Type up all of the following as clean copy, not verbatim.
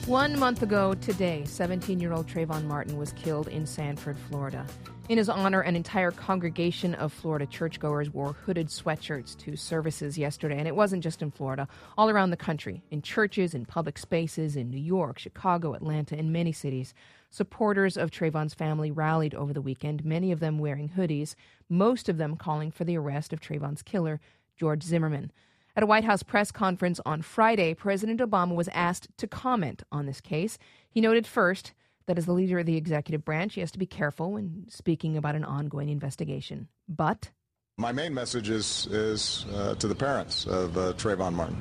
1 month ago today, 17-year-old Trayvon Martin was killed in Sanford, Florida. In his honor, an entire congregation of Florida churchgoers wore hooded sweatshirts to services yesterday. And it wasn't just in Florida, all around the country, in churches, in public spaces, in New York, Chicago, Atlanta, and many cities. Supporters of Trayvon's family rallied over the weekend, many of them wearing hoodies, most of them calling for the arrest of Trayvon's killer, George Zimmerman. At a White House press conference on Friday, President Obama was asked to comment on this case. He noted first that as the leader of the executive branch, he has to be careful when speaking about an ongoing investigation. But my main message is to the parents of Trayvon Martin.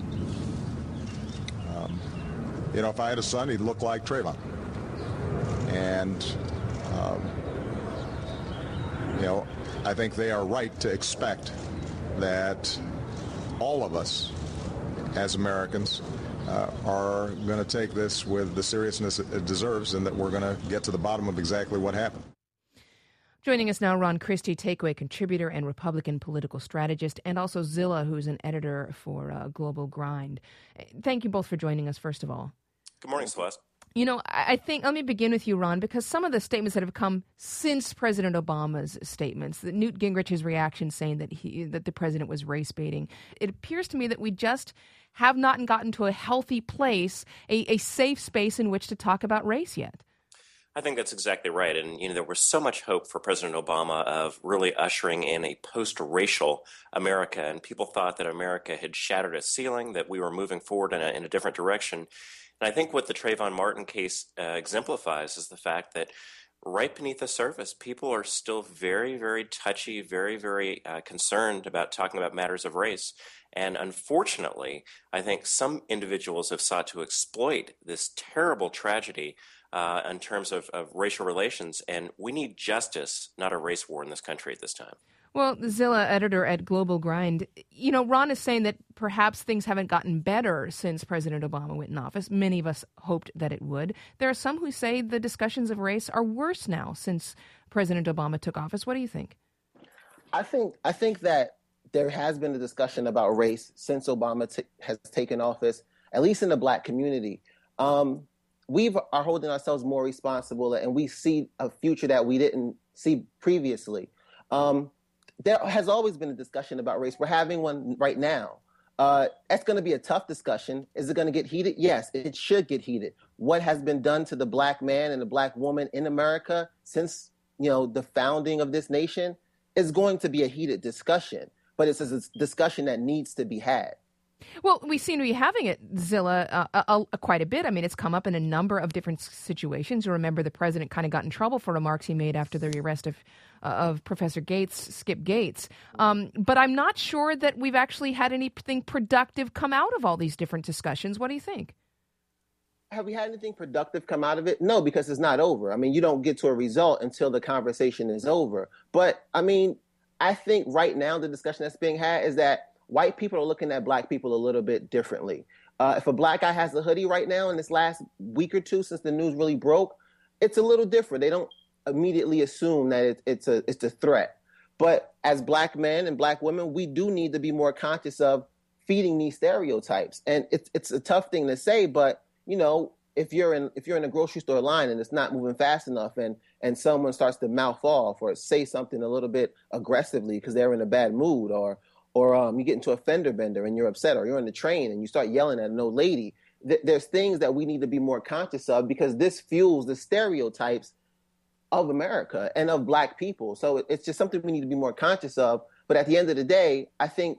If I had a son, he'd look like Trayvon. And, I think they are right to expect that all of us as Americans are going to take this with the seriousness it deserves, and that we're going to get to the bottom of exactly what happened. Joining us now, Ron Christie, Takeaway contributor and Republican political strategist, and also Zilla, who's an editor for Global Grind. Thank you both for joining us, first of all. Good morning, Celeste. I think, let me begin with you, Ron, because some of the statements that have come since President Obama's statements, that Newt Gingrich's reaction saying that the president was race baiting, it appears to me that we just have not gotten to a healthy place, a safe space in which to talk about race yet. I think that's exactly right. And, there was so much hope for President Obama of really ushering in a post-racial America. And people thought that America had shattered its ceiling, that we were moving forward in a different direction. And I think what the Trayvon Martin case exemplifies is the fact that right beneath the surface, people are still very, very touchy, very, very concerned about talking about matters of race. And unfortunately, I think some individuals have sought to exploit this terrible tragedy in terms of racial relations. And we need justice, not a race war in this country at this time. Well, Zilla, editor at Global Grind, Ron is saying that perhaps things haven't gotten better since President Obama went in office. Many of us hoped that it would. There are some who say the discussions of race are worse now since President Obama took office. What do you think? I think that there has been a discussion about race since Obama has taken office, at least in the Black community. We are holding ourselves more responsible, and we see a future that we didn't see previously. There has always been a discussion about race. We're having one right now. That's going to be a tough discussion. Is it going to get heated? Yes, it should get heated. What has been done to the Black man and the Black woman in America since, the founding of this nation is going to be a heated discussion. But it's a discussion that needs to be had. Well, we seem to be having it, Zilla, quite a bit. I mean, it's come up in a number of different situations. You remember the president kind of got in trouble for remarks he made after the arrest of Professor Gates, Skip Gates. But I'm not sure that we've actually had anything productive come out of all these different discussions. What do you think? Have we had anything productive come out of it? No, because it's not over. I mean, you don't get to a result until the conversation is over. But, I think right now the discussion that's being had is that white people are looking at Black people a little bit differently. If a Black guy has a hoodie right now in this last week or two since the news really broke, it's a little different. They don't immediately assume that it's a threat. But as Black men and Black women, we do need to be more conscious of feeding these stereotypes. And it's a tough thing to say, but if you're in a grocery store line and it's not moving fast enough and someone starts to mouth off or say something a little bit aggressively because they're in a bad mood, or you get into a fender bender and you're upset, or you're on the train and you start yelling at an old lady. There's things that we need to be more conscious of, because this fuels the stereotypes of America and of Black people. So it's just something we need to be more conscious of. But at the end of the day, I think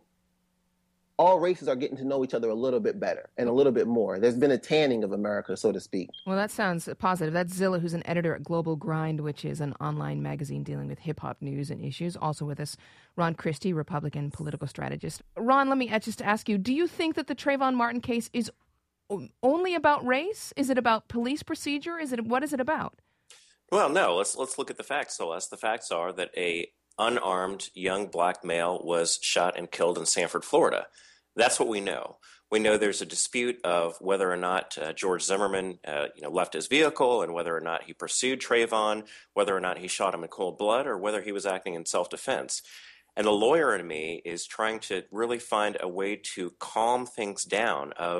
all races are getting to know each other a little bit better and a little bit more. There's been a tanning of America, so to speak. Well, that sounds positive. That's Zilla, who's an editor at Global Grind, which is an online magazine dealing with hip-hop news and issues. Also with us, Ron Christie, Republican political strategist. Ron, let me just ask you, do you think that the Trayvon Martin case is only about race? Is it about police procedure? What is it about? Well, no. Let's look at the facts, Celeste. The facts are that a unarmed young Black male was shot and killed in Sanford, Florida. That's what we know. We know there's a dispute of whether or not George Zimmerman, left his vehicle, and whether or not he pursued Trayvon, whether or not he shot him in cold blood, or whether he was acting in self-defense. And the lawyer in me is trying to really find a way to calm things down.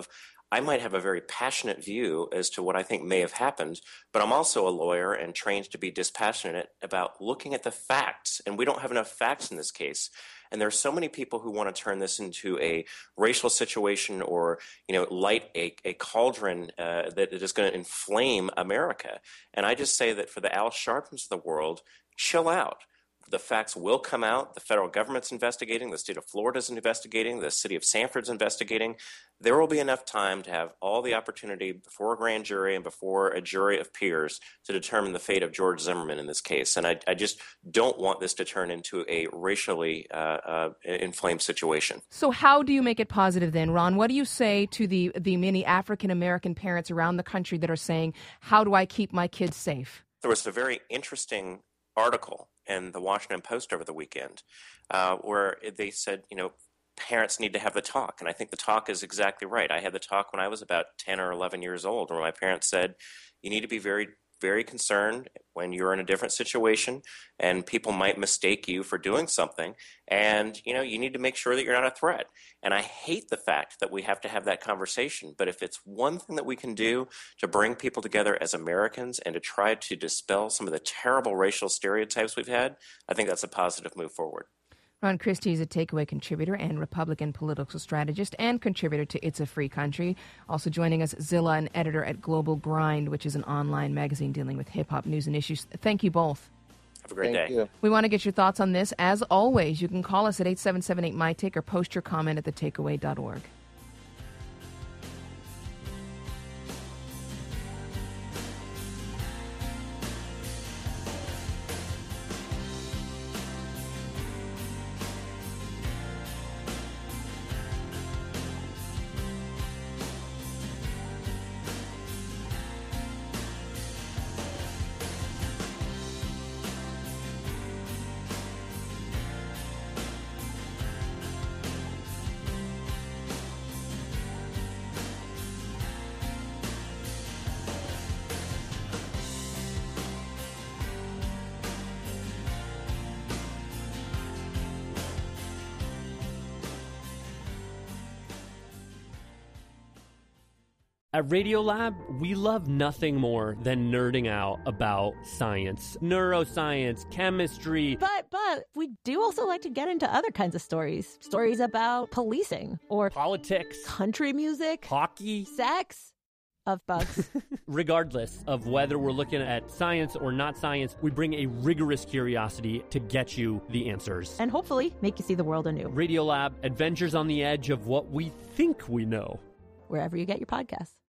I might have a very passionate view as to what I think may have happened, but I'm also a lawyer and trained to be dispassionate about looking at the facts, and we don't have enough facts in this case. And there are so many people who want to turn this into a racial situation or, light a cauldron that is going to inflame America. And I just say that for the Al Sharptons of the world, chill out. The facts will come out. The federal government's investigating. The state of Florida's investigating. The city of Sanford's investigating. There will be enough time to have all the opportunity before a grand jury and before a jury of peers to determine the fate of George Zimmerman in this case. And I just don't want this to turn into a racially inflamed situation. So how do you make it positive then, Ron? What do you say to the many African-American parents around the country that are saying, how do I keep my kids safe? There was a very interesting article in the Washington Post over the weekend where they said, parents need to have the talk. And I think the talk is exactly right. I had the talk when I was about 10 or 11 years old, where my parents said, you need to be very, very concerned when you're in a different situation and people might mistake you for doing something. And, you need to make sure that you're not a threat. And I hate the fact that we have to have that conversation. But if it's one thing that we can do to bring people together as Americans and to try to dispel some of the terrible racial stereotypes we've had, I think that's a positive move forward. Ron Christie is a Takeaway contributor and Republican political strategist and contributor to It's a Free Country. Also joining us, Zilla, an editor at Global Grind, which is an online magazine dealing with hip-hop news and issues. Thank you both. Have a great day. You. We want to get your thoughts on this. As always, you can call us at 877-8MyTake or post your comment at thetakeaway.org. At Radiolab, we love nothing more than nerding out about science, neuroscience, chemistry. But we do also like to get into other kinds of stories. Stories about policing or Politics. country music, Hockey. sex, of bugs. Regardless of whether we're looking at science or not science, we bring a rigorous curiosity to get you the answers. And hopefully make you see the world anew. Radiolab, adventures on the edge of what we think we know. Wherever you get your podcasts.